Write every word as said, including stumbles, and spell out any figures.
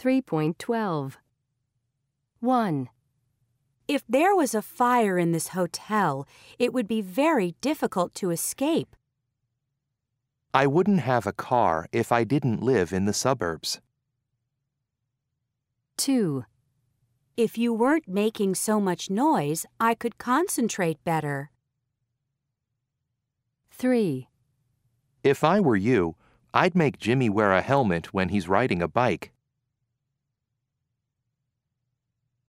three point twelve. one. If there was a fire in this hotel, it would be very difficult to escape. I wouldn't have a car if I didn't live in the suburbs. two. If you weren't making so much noise, I could concentrate better. three. If I were you, I'd make Jimmy wear a helmet when he's riding a bike.